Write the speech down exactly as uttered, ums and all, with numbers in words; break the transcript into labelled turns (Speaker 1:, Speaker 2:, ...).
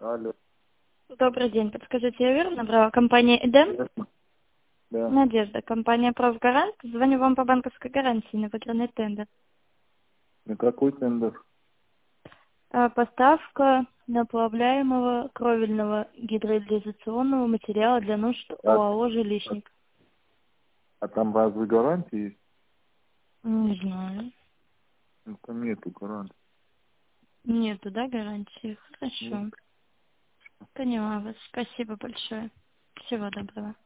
Speaker 1: Алло.
Speaker 2: Добрый день. Подскажите, я верно набрала? Компания «Эдем»?
Speaker 1: Ясно? Да.
Speaker 2: Надежда. Компания «Профгарант». Звоню вам по банковской гарантии на выигранный тендер.
Speaker 1: На какой тендер?
Speaker 2: А, Поставка наплавляемого кровельного гидроизоляционного материала для нужд
Speaker 1: А,
Speaker 2: ОАО «Жилищник».
Speaker 1: а там разве гарантии есть?
Speaker 2: Не знаю.
Speaker 1: Ну, там нету гарантии.
Speaker 2: Нету, да, гарантии?
Speaker 1: Нет.
Speaker 2: Хорошо. Поняла вас. Спасибо большое. Всего доброго.